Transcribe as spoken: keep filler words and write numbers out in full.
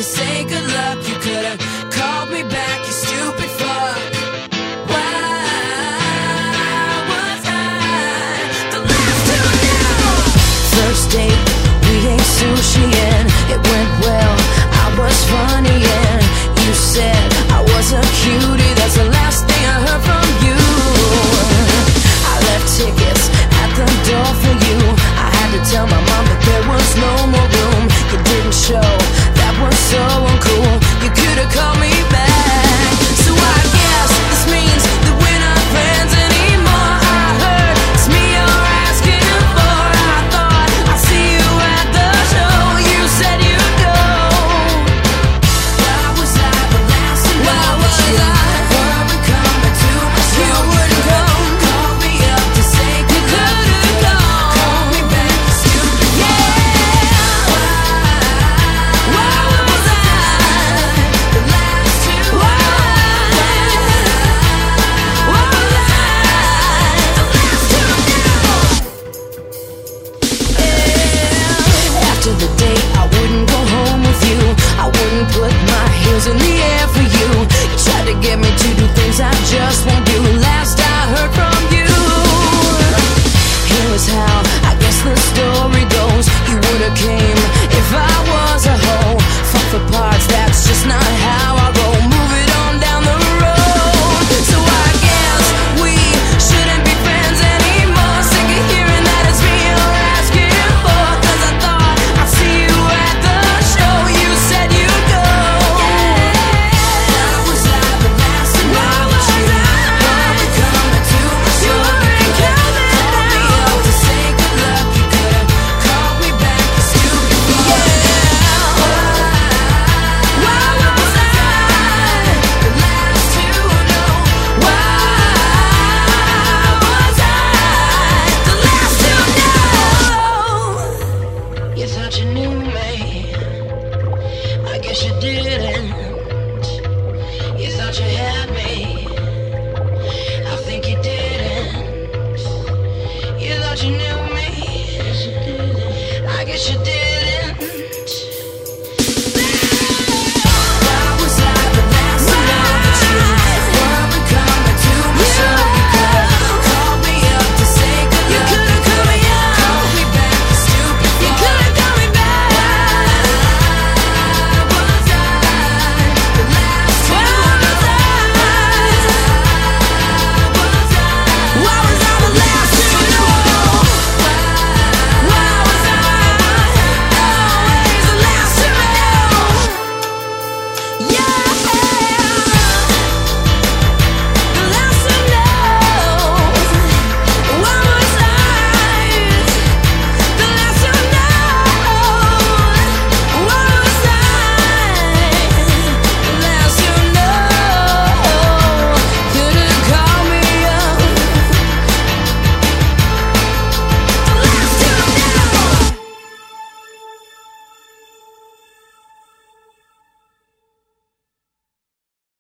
say good luck. You could've called me back, you stupid fuck. Why was I the last to know? First date, we ate sushi and it went well. I was funny and you said I was a cutie. That's the last thing I heard from you. I left tickets at the door for you. I had to tell my mom that there was no more room. You didn't show, that was so uncool. You could've called me back. So I guess this means that we're not friends anymore. I heard it's me you're asking for. I thought I'd see you at the show. You said you'd go. Why was I the last to know? Why was I? Weren't coming to my show. You wouldn't come. Call me up to say good luck. You could've called me back, you stupid. Yeah. Why? Why was I the last to know? Why? Why was I the last to know? Yeah. After the date, I wouldn't go home with you. I wouldn't put my heels in the air for you. You tried to get me to do things I just won't do. Last I heard from you, here is how I guess the story goes. You would've came if I was a hoe. Fuck the parts, that's just not how I roll. Move it on down the road. So I guess we shouldn't be friends anymore. Sick of hearing that it's me you're asking for. Cause I thought I'd see you at the show. You said you'd go. Why was I the last to know? Why was I? Weren't coming to my show. You weren't coming. Called me up to say good luck. You could've called me back, you stupid fuck. Yeah. Why was I the last to know? Why was I the last to know? You thought you knew me, I guess you didn't. You thought you had